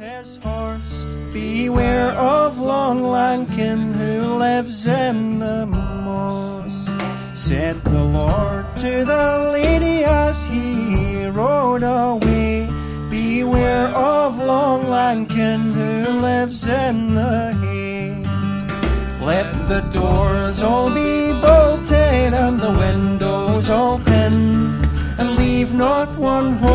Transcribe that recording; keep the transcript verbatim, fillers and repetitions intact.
his horse. Beware of Long Lankin who lives in the moss, said the Lord to the lady as he rode away. Beware of Long Lankin who lives in the hay. Let the doors all be bolted and the windows all pinned, and leave not one hole